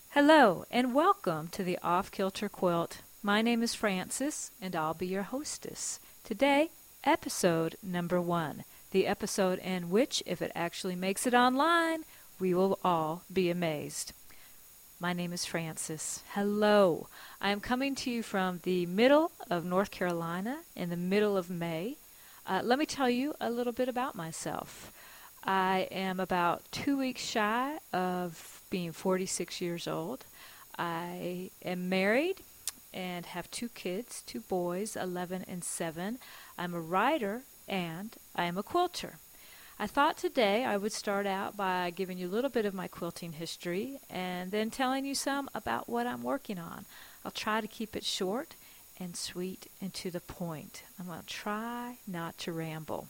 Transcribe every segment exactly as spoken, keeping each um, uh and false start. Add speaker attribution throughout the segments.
Speaker 1: Hello, and welcome to the Off Kilter Quilt. My name is Frances, and I'll be your hostess. Today, episode number one, the episode in which, if it actually makes it online, we will all be amazed. My name is Frances. Hello. I am coming to you from the middle of North Carolina in the middle of May. Uh, let me tell you a little bit about myself. I am about two weeks shy of being forty-six years old. I am married and have two kids, two boys, eleven and seven. I'm a writer and I am a quilter. I thought today I would start out by giving you a little bit of my quilting history and then telling you some about what I'm working on. I'll try to keep it short and sweet and to the point. I'm going to try not to ramble.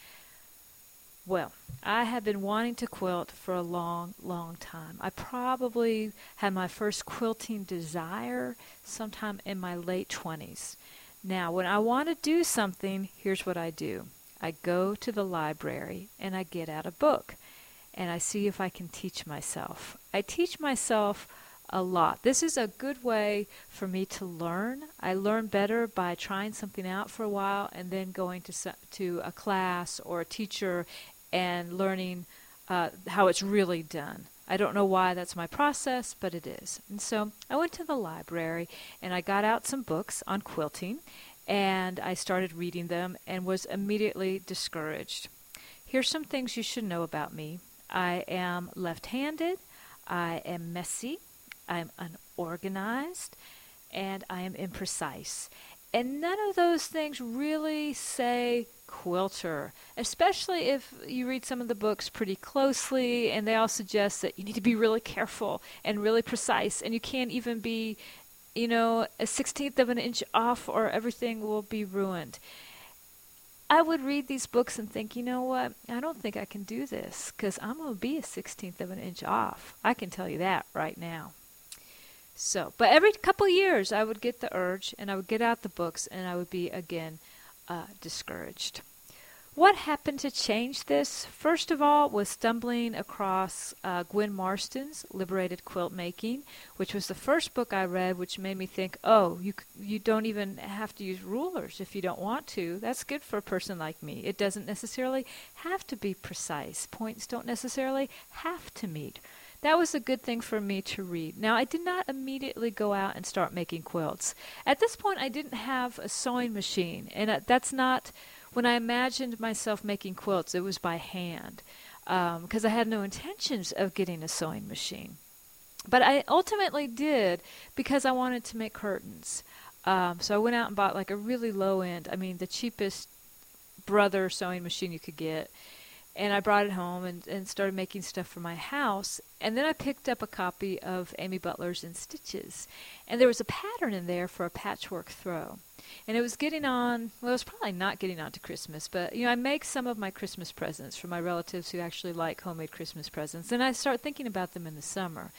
Speaker 1: Well, I have been wanting to quilt for a long, long time. I probably had my first quilting desire sometime in my late twenties. Now, when I want to do something, here's what I do. I go to the library and I get out a book and I see if I can teach myself. I teach myself a lot. This is a good way for me to learn. I learn better by trying something out for a while and then going to to a class or a teacher and learning uh, how it's really done. I don't know why that's my process, but it is. And so I went to the library and I got out some books on quilting and I started reading them and was immediately discouraged. Here's some things you should know about me. I am left-handed, I am messy, I'm unorganized, and I am imprecise. And none of those things really say quilter, especially if you read some of the books pretty closely and they all suggest that you need to be really careful and really precise and you can't even be, you know, a sixteenth of an inch off or everything will be ruined. I would read these books and think, you know what, I don't think I can do this because I'm going to be a sixteenth of an inch off. I can tell you that right now. So, but every couple of years I would get the urge and I would get out the books and I would be again uh, discouraged. What happened to change this? First of all was stumbling across uh, Gwen Marston's Liberated Quilt Making, which was the first book I read, which made me think, oh, you you don't even have to use rulers if you don't want to. That's good for a person like me. It doesn't necessarily have to be precise. Points don't necessarily have to meet. That was a good thing for me to read. Now, I did not immediately go out and start making quilts. At this point, I didn't have a sewing machine, and uh, that's not, when I imagined myself making quilts, it was by hand, because um, I had no intentions of getting a sewing machine. But I ultimately did because I wanted to make curtains. Um, so I went out and bought like a really low end, I mean, the cheapest Brother sewing machine you could get. And I brought it home and, and started making stuff for my house. And then I picked up a copy of Amy Butler's In Stitches. And there was a pattern in there for a patchwork throw. And it was getting on, well, it was probably not getting on to Christmas, but, you know, I make some of my Christmas presents for my relatives who actually like homemade Christmas presents. And I start thinking about them in the summer.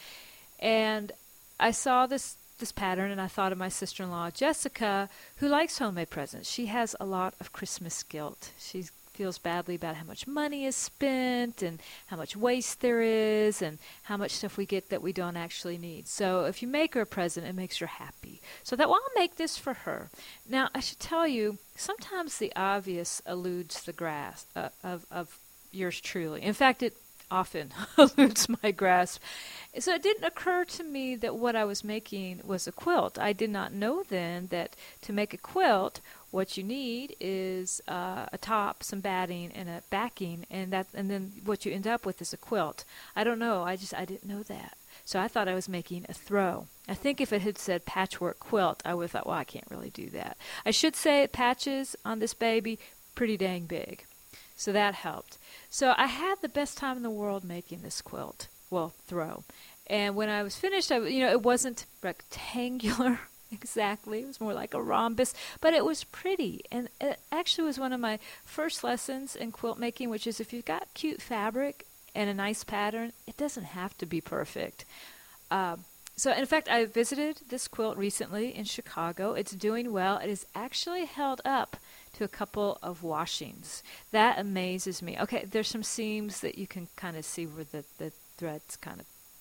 Speaker 1: And I saw this this pattern and I thought of my sister-in-law, Jessica, who likes homemade presents. She has a lot of Christmas guilt. She's feels badly about how much money is spent and how much waste there is and how much stuff we get that we don't actually need. So if you make her a present, it makes her happy. So that, well, I'll make this for her. Now, I should tell you, sometimes the obvious eludes the grasp uh, of, of yours truly. In fact, it often eludes my grasp. So it didn't occur to me that what I was making was a quilt. I did not know then that to make a quilt, what you need is uh, a top, some batting, and a backing, and that, and then what you end up with is a quilt. I don't know. I just I didn't know that. So I thought I was making a throw. I think if it had said patchwork quilt, I would have thought, well, I can't really do that. I should say patches on this baby, pretty dang big. So that helped. So I had the best time in the world making this quilt. Well, throw. And when I was finished, I, you know, it wasn't rectangular exactly. It was more like a rhombus, but it was pretty. And it actually was one of my first lessons in quilt making, which is if you've got cute fabric and a nice pattern, it doesn't have to be perfect. Um, so, in fact, I visited this quilt recently in Chicago. It's doing well. It is actually held up to a couple of washings. That amazes me. Okay, there's some seams that you can kind of see where the, the threads kind of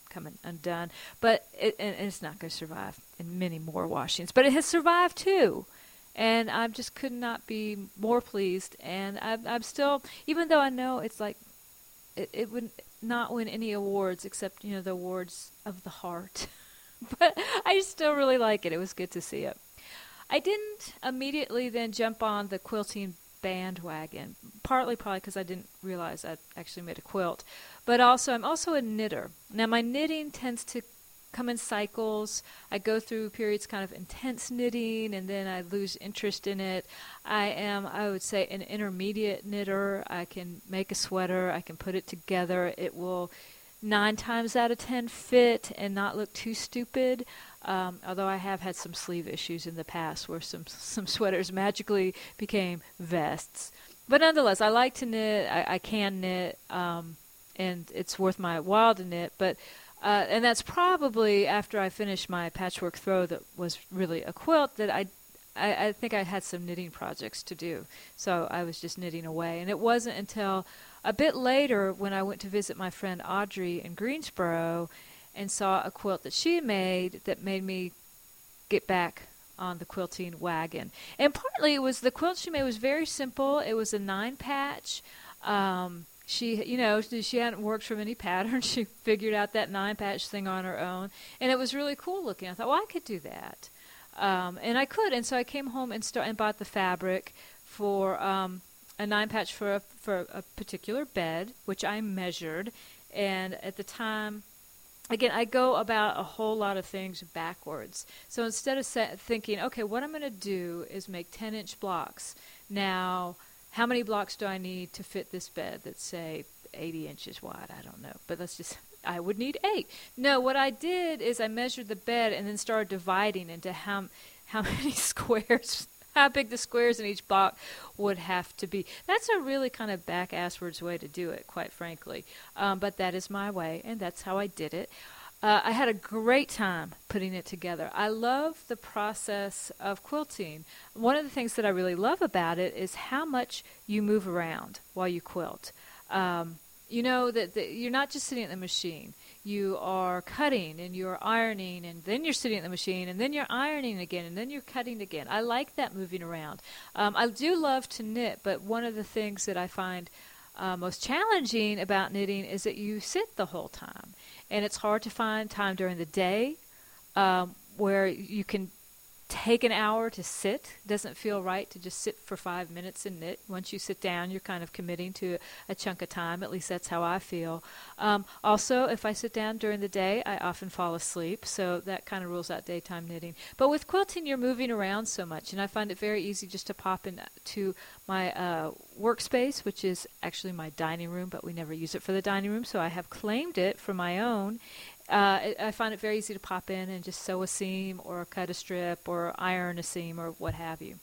Speaker 1: coming undone. But it, and, and it's not going to survive in many more washings. But it has survived too. And I just could not be more pleased. And I, I'm still, even though I know it's like, it, it would not win any awards except, you know, the awards of the heart. But I still really like it. It was good to see it. I didn't immediately then jump on the quilting bandwagon, partly probably because I didn't realize I actually made a quilt. But also, I'm also a knitter. Now, my knitting tends to come in cycles. I go through periods kind of intense knitting, and then I lose interest in it. I am, I would say, an intermediate knitter. I can make a sweater. I can put it together. It will nine times out of ten fit and not look too stupid. Um, although I have had some sleeve issues in the past where some some sweaters magically became vests. But nonetheless, I like to knit. I, I can knit, um, and it's worth my while to knit. But uh, and that's probably after I finished my patchwork throw that was really a quilt that I, I, I think I had some knitting projects to do. So I was just knitting away. And it wasn't until a bit later when I went to visit my friend Audrey in Greensboro and saw a quilt that she made that made me get back on the quilting wagon. And partly it was the quilt she made was very simple. It was a nine patch. Um, she, you know, she hadn't worked from any pattern. She figured out that nine patch thing on her own. And it was really cool looking. I thought, well, I could do that. Um, and I could. And so I came home and, start, and bought the fabric for um, a nine patch for a, for a particular bed, which I measured. And at the time, again, I go about a whole lot of things backwards. So instead of set, thinking, okay, what I'm going to do is make ten-inch blocks. Now, how many blocks do I need to fit this bed that's, say, eighty inches wide? I don't know. But let's just, I would need eight. No, what I did is I measured the bed and then started dividing into how, how many squares, how big the squares in each block would have to be. That's a really kind of back-asswards way to do it, quite frankly. Um, but that is my way, and that's how I did it. Uh, I had a great time putting it together. I love the process of quilting. One of the things that I really love about it is how much you move around while you quilt. Um, you know that, that you're not just sitting at the machine. You are cutting and you're ironing, and then you're sitting at the machine, and then you're ironing again, and then you're cutting again. I like that moving around. Um, I do love to knit, but one of the things that I find uh, most challenging about knitting is that you sit the whole time. And it's hard to find time during the day um, where you can take an hour to sit. It doesn't feel right to just sit for five minutes and knit. Once you sit down, you're kind of committing to a chunk of time. At least that's how I feel. Um, also, if I sit down during the day, I often fall asleep, so that kind of rules out daytime knitting. But with quilting, you're moving around so much, and I find it very easy just to pop into my uh, workspace, which is actually my dining room, but we never use it for the dining room, so I have claimed it for my own. Uh, I find it very easy to pop in and just sew a seam or cut a strip or iron a seam or what have you.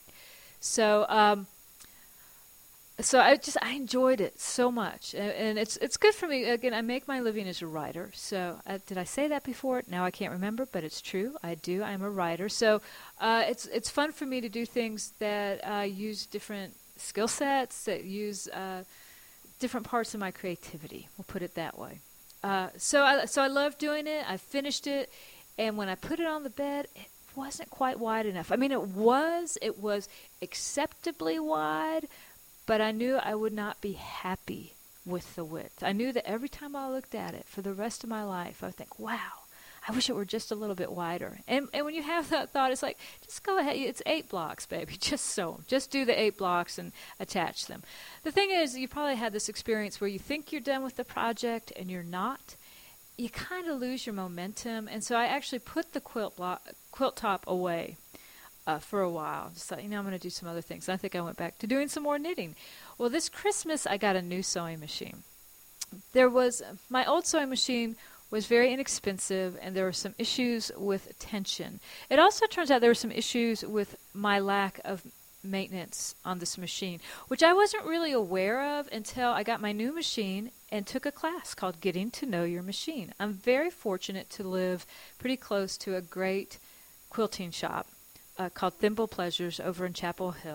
Speaker 1: So, um, so I just I enjoyed it so much, and, and it's it's good for me. Again, I make my living as a writer. So, uh, did I say that before? Now I can't remember, but it's true. I do. I'm a writer. So, uh, it's it's fun for me to do things that uh, use different skill sets, that use uh, different parts of my creativity. We'll put it that way. Uh, so I so I love doing it. I finished it, and when I put it on the bed, it wasn't quite wide enough. I mean, it was it was acceptably wide, but I knew I would not be happy with the width. I knew that every time I looked at it for the rest of my life, I would think, "Wow, I wish it were just a little bit wider." And and when you have that thought, it's like, just go ahead. It's eight blocks, baby. Just sew them. Just do the eight blocks and attach them. The thing is, you probably had this experience where you think you're done with the project and you're not. You kind of lose your momentum. And so I actually put the quilt block, quilt top away uh, for a while. Just thought, you know, I'm going to do some other things. And I think I went back to doing some more knitting. Well, this Christmas, I got a new sewing machine. There was, my old sewing machine was very inexpensive, and there were some issues with tension. It also turns out there were some issues with my lack of maintenance on this machine, which I wasn't really aware of until I got my new machine and took a class called Getting to Know Your Machine. I'm very fortunate to live pretty close to a great quilting shop uh, called Thimble Pleasures over in Chapel Hill.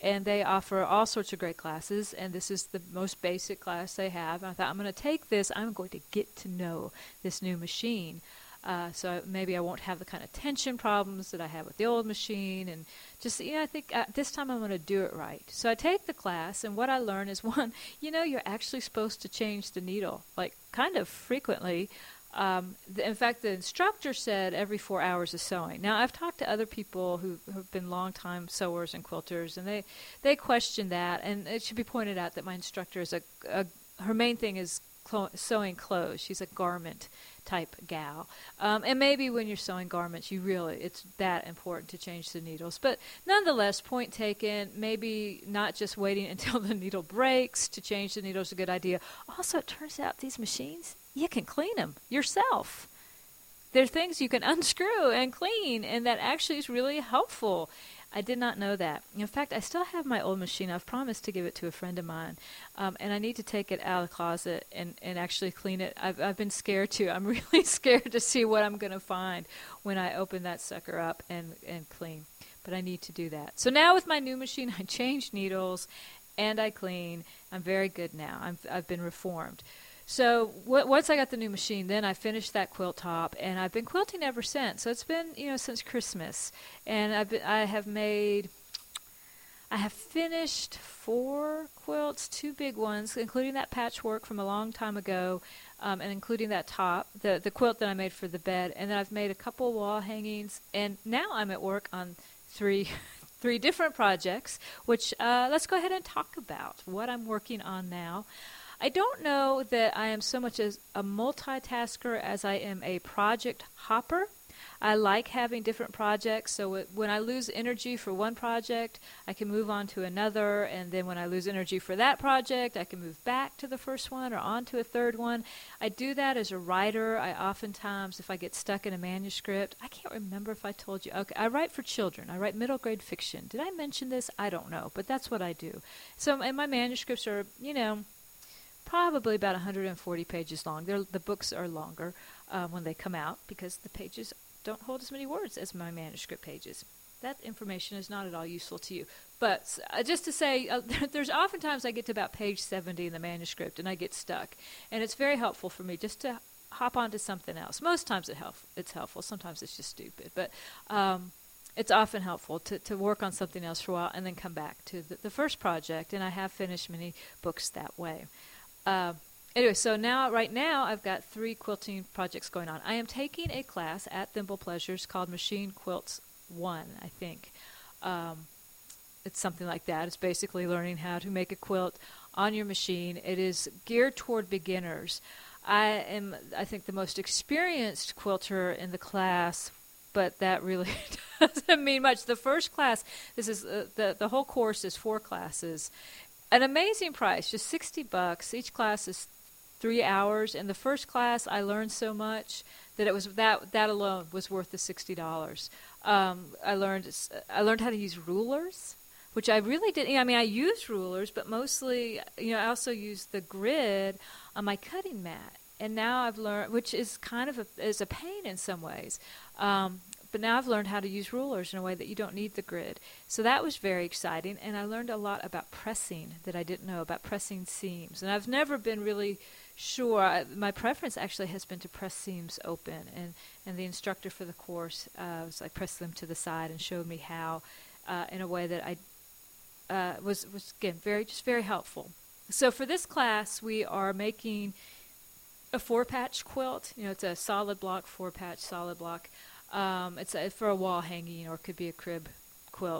Speaker 1: and they offer all sorts of great classes, and this is the most basic class they have. And I thought, I'm going to take this. I'm going to get to know this new machine. Uh, so maybe I won't have the kind of tension problems that I had with the old machine, and just, you know, I think uh, this time I'm going to do it right. So I take the class, and what I learn is, one, you know, you're actually supposed to change the needle, like kind of frequently. Um, the, in fact, the instructor said every four hours of sewing. Now, I've talked to other people who have been long-time sewers and quilters, and they, they question that, and it should be pointed out that my instructor is a, a her main thing is clo- sewing clothes. She's a garment type gal. Um, and maybe when you're sewing garments, you really, it's that important to change the needles. But nonetheless, point taken, maybe not just waiting until the needle breaks to change the needle is a good idea. Also, it turns out these machines, you can clean them yourself. There are things you can unscrew and clean, and that actually is really helpful. I did not know that. In fact, I still have my old machine. I've promised to give it to a friend of mine, um, and I need to take it out of the closet and, and actually clean it. I've, I've been scared to. I'm really scared to see what I'm going to find when I open that sucker up and, and clean. But I need to do that. So now with my new machine, I change needles and I clean. I'm very good now. I'm, I've been reformed. So w- once I got the new machine, then I finished that quilt top, and I've been quilting ever since. So it's been, you know, since Christmas, and I've been, I have made, I have finished four quilts, two big ones, including that patchwork from a long time ago, um, and including that top, the the quilt that I made for the bed, and then I've made a couple wall hangings, and now I'm at work on three. Three different projects, which uh, let's go ahead and talk about what I'm working on now. I don't know that I am so much as a multitasker as I am a project hopper. I like having different projects, so it, when I lose energy for one project, I can move on to another, and then when I lose energy for that project, I can move back to the first one or on to a third one. I do that as a writer. I oftentimes, if I get stuck in a manuscript, I can't remember if I told you. Okay, I write for children. I write middle grade fiction. Did I mention this? I don't know, but that's what I do. So, and my manuscripts are, you know, probably about one hundred forty pages long. They're, the books are longer uh, when they come out because the pages don't hold as many words as my manuscript pages. That information is not at all useful to you. But uh, just to say, uh, there's oftentimes I get to about page seventy in the manuscript and I get stuck. And it's very helpful for me just to hop onto something else. Most times it help, it's helpful. Sometimes it's just stupid. But um, it's often helpful to, to work on something else for a while and then come back to the, the first project. And I have finished many books that way. Uh, anyway, so now, right now, I've got three quilting projects going on. I am taking a class at Thimble Pleasures called Machine Quilts one, I think. Um, it's something like that. It's basically learning how to make a quilt on your machine. It is geared toward beginners. I am, I think, the most experienced quilter in the class, but that really doesn't mean much. The first class, this is uh, the the whole course is four classes. An amazing price, just sixty bucks. Each class is three hours. In the first class, I learned so much that it was that that alone was worth the sixty dollars. Um, I learned I learned how to use rulers, which I really didn't. You know, I mean, I used rulers, but mostly, you know, I also used the grid on my cutting mat. And now I've learned, which is kind of a, is a pain in some ways. Um, But now I've learned how to use rulers in a way that you don't need the grid. So that was very exciting, and I learned a lot about pressing that I didn't know, about pressing seams. And I've never been really sure. I, my preference actually has been to press seams open, and, and the instructor for the course uh, was like pressed them to the side and showed me how uh, in a way that I uh, was, was, again, very just very helpful. So for this class, we are making a four-patch quilt. You know, it's a solid block, four-patch solid block. Um, it's a, for a wall hanging, or it could be a crib quilt.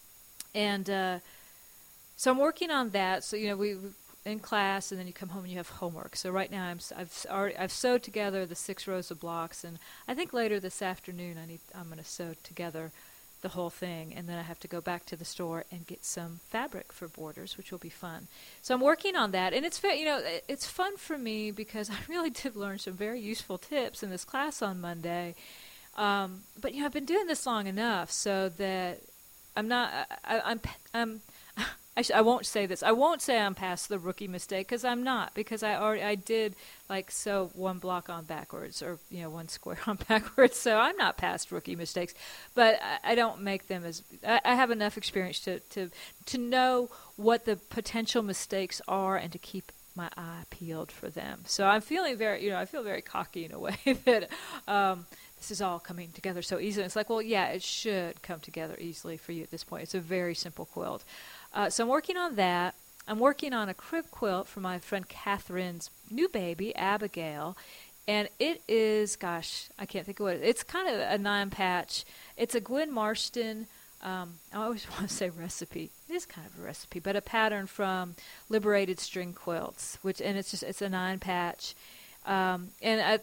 Speaker 1: And uh, so I'm working on that. So, you know, we in class, and then you come home and you have homework. So right now I'm, I've already, I've sewed together the six rows of blocks, and I think later this afternoon I need I'm going to sew together the whole thing, and then I have to go back to the store and get some fabric for borders, which will be fun. So I'm working on that, and it's very, you know, it's fun for me because I really did learn some very useful tips in this class on Monday. Um, but you know, I've been doing this long enough so that I'm not. I, I'm. I'm. I, sh- I won't say this. I won't say I'm past the rookie mistake because I'm not. Because I already I did like sew one block on backwards or you know one square on backwards. So I'm not past rookie mistakes. But I, I don't make them as I, I have enough experience to, to to know what the potential mistakes are and to keep my eye peeled for them. So I'm feeling very you know I feel very cocky in a way that. Um, This is all coming together so easily. It's like, well, yeah, it should come together easily for you at this point. It's a very simple quilt. Uh, so I'm working on that. I'm working on a crib quilt for my friend Catherine's new baby, Abigail. And it is, gosh, I can't think of what it is. It's kind of a nine patch. It's a Gwen Marston, um, I always want to say recipe. It is kind of a recipe, but a pattern from Liberated String Quilts, which and it's just it's a nine patch. Um, and I,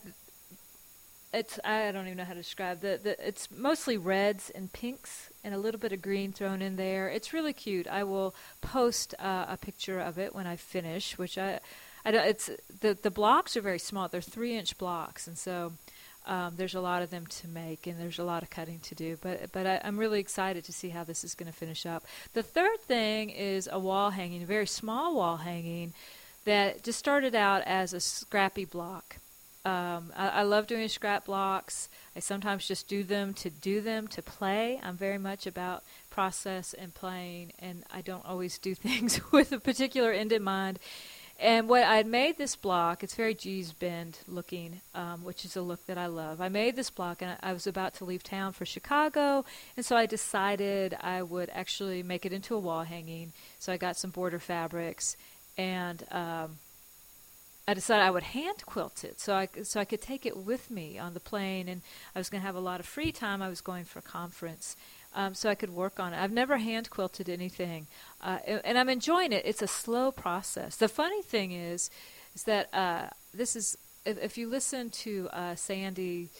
Speaker 1: It's I don't even know how to describe the, the it's mostly reds and pinks and a little bit of green thrown in there. It's really cute. I will post uh, a picture of it when I finish, which I I don't it's the the blocks are very small. They're three inch blocks, and so um, there's a lot of them to make, and there's a lot of cutting to do. But but I, I'm really excited to see how this is going to finish up. The third thing is a wall hanging, a very small wall hanging that just started out as a scrappy block. Um, I, I love doing scrap blocks. I sometimes just do them to do them, to play. I'm very much about process and playing, and I don't always do things with a particular end in mind. And what I made this block, it's very Gee's Bend looking, um, which is a look that I love. I made this block, and I, I was about to leave town for Chicago, and so I decided I would actually make it into a wall hanging. So I got some border fabrics, and um, I decided I would hand quilt it so I, so I could take it with me on the plane, and I was going to have a lot of free time. I was going for a conference, um, so I could work on it. I've never hand quilted anything, uh, and, and I'm enjoying it. It's a slow process. The funny thing is, is that uh, this is, if, if you listen to uh, Sandy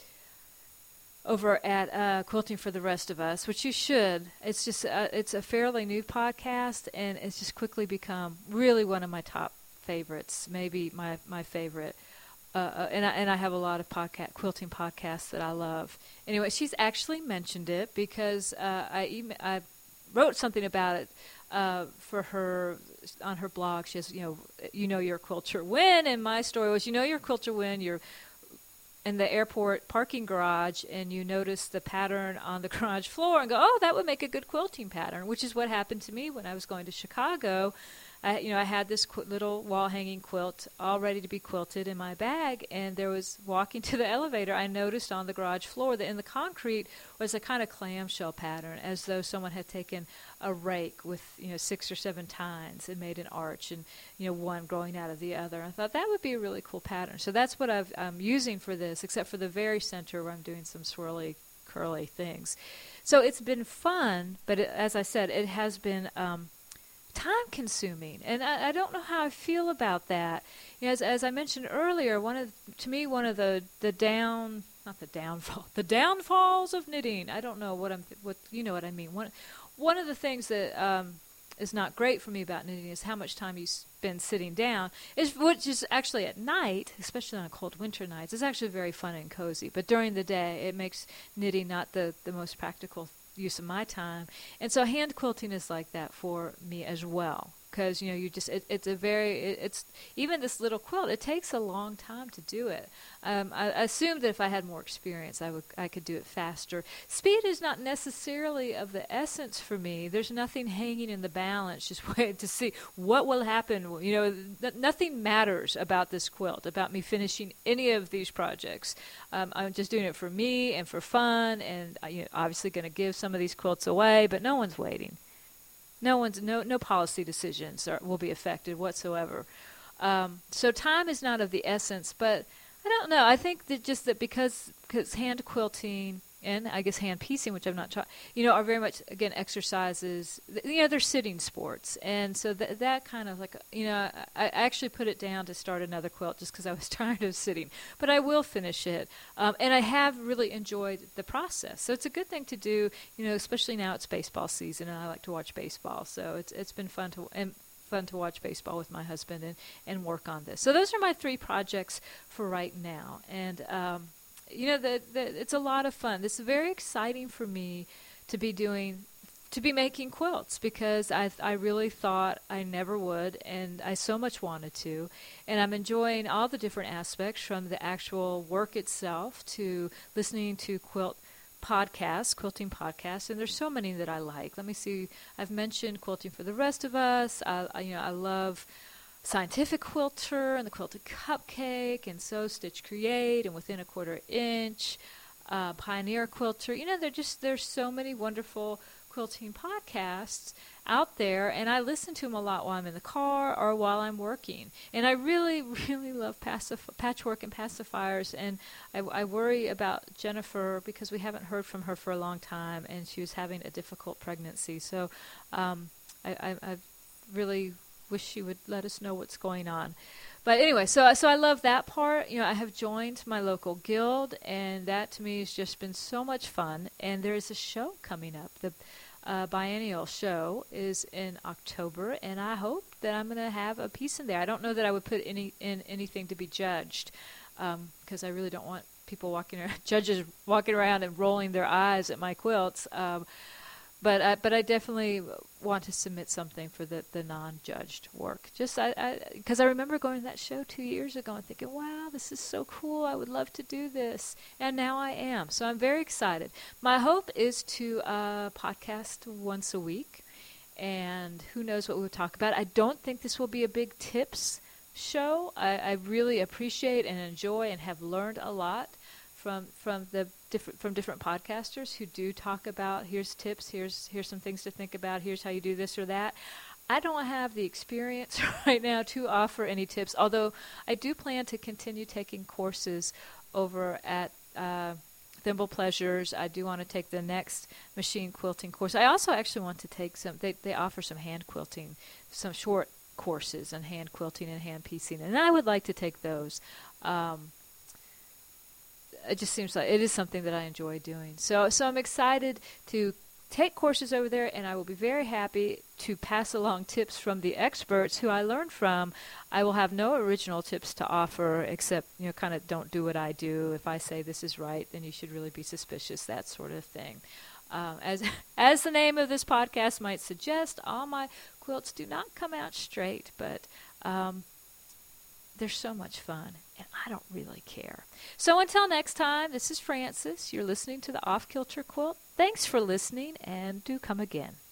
Speaker 1: over at uh, Quilting for the Rest of Us, which you should. It's just uh, it's a fairly new podcast, and it's just quickly become really one of my top favorites, maybe my my favorite. Uh, uh, and I and I have a lot of podcast quilting podcasts that I love. Anyway, she's actually mentioned it because uh, I email, I wrote something about it uh, for her on her blog. She has, you know, you know your quilter when, and my story was, you know your quilter when you're in the airport parking garage and you notice the pattern on the garage floor and go, oh, that would make a good quilting pattern, which is what happened to me when I was going to Chicago. I, you know, I had this qu- little wall-hanging quilt all ready to be quilted in my bag, and there was, walking to the elevator, I noticed on the garage floor that in the concrete was a kind of clamshell pattern, as though someone had taken a rake with, you know, six or seven tines and made an arch, and, you know, one growing out of the other. I thought that would be a really cool pattern. So that's what I've, I'm using for this, except for the very center where I'm doing some swirly, curly things. So it's been fun, but it, as I said, it has been Um, time consuming, and I, I don't know how I feel about that. You know, as, as I mentioned earlier, one of to me one of the the down not the downfall the downfalls of knitting. I don't know what I'm what you know what I mean. One one of the things that um, is not great for me about knitting is how much time you spend sitting down. Is which is actually at night, especially on cold winter nights, it's actually very fun and cozy. But during the day, it makes knitting not the the most practical use of my time. And so hand quilting is like that for me as well, because, you know, you just it, it's a very it, it's even this little quilt, it takes a long time to do it. um, I, I assumed that if I had more experience I would I could do it faster. Speed is not necessarily of the essence for me. There's nothing hanging in the balance, just wait to see what will happen. You know, th- nothing matters about this quilt, about me finishing any of these projects. um, I'm just doing it for me and for fun, and uh, you know, obviously going to give some of these quilts away, but no one's waiting. No one's no no policy decisions are, will be affected whatsoever. Um, so time is not of the essence, but I don't know. I think that just that because because hand quilting and I guess hand piecing, which I've not taught, you know, are very much again exercises. You know, they're sitting sports, and so th- that kind of like you know, I, I actually put it down to start another quilt just because I was tired of sitting. But I will finish it, um, and I have really enjoyed the process. So it's a good thing to do, you know, especially now it's baseball season, and I like to watch baseball. So it's it's been fun to and fun to watch baseball with my husband and and work on this. So those are my three projects for right now, and. Um, You know, the, the, it's a lot of fun. This is very exciting for me to be doing to be making quilts because I I really thought I never would, and I so much wanted to. And I'm enjoying all the different aspects from the actual work itself to listening to quilt podcasts, quilting podcasts, and there's so many that I like. Let me see. I've mentioned Quilting for the Rest of Us. I, I you know I love Scientific Quilter and the Quilted Cupcake and Sew Stitch Create and Within a Quarter Inch, uh, Pioneer Quilter. You know, there just there's so many wonderful quilting podcasts out there, and I listen to them a lot while I'm in the car or while I'm working. And I really, really love pacif- patchwork and pacifiers, and I, I worry about Jennifer because we haven't heard from her for a long time, and she was having a difficult pregnancy. So um, I, I, I really wish she would let us know what's going on. But anyway, so so I love that part. You know, I have joined my local guild, and that to me has just been so much fun. And there is a show coming up. The uh, biennial show is in October, and I hope that I'm going to have a piece in there. I don't know that I would put any in anything to be judged, because um, I really don't want people walking around, judges walking around and rolling their eyes at my quilts. Um, But I, but I definitely want to submit something for the, the non-judged work. Just I because I, I remember going to that show two years ago and thinking, wow, this is so cool. I would love to do this, and now I am. So I'm very excited. My hope is to uh, podcast once a week, and who knows what we'll talk about. I don't think this will be a big tips show. I, I really appreciate and enjoy and have learned a lot from from the different from different podcasters who do talk about here's tips, here's here's some things to think about, here's how you do this or that. I don't have the experience right now to offer any tips, although I do plan to continue taking courses over at uh, Thimble Pleasures. I do want to take the next machine quilting course. I also actually want to take some, they, they offer some hand quilting, some short courses on hand quilting and hand piecing, and I would like to take those. Um, It just seems like it is something that I enjoy doing. So so I'm excited to take courses over there, and I will be very happy to pass along tips from the experts who I learned from. I will have no original tips to offer except, you know, kind of don't do what I do. If I say this is right, then you should really be suspicious, that sort of thing. Um, as as the name of this podcast might suggest, all my quilts do not come out straight, but um, they're so much fun, and I don't really care. So until next time, this is Frances. You're listening to the Off Kilter Quilt. Thanks for listening, and do come again.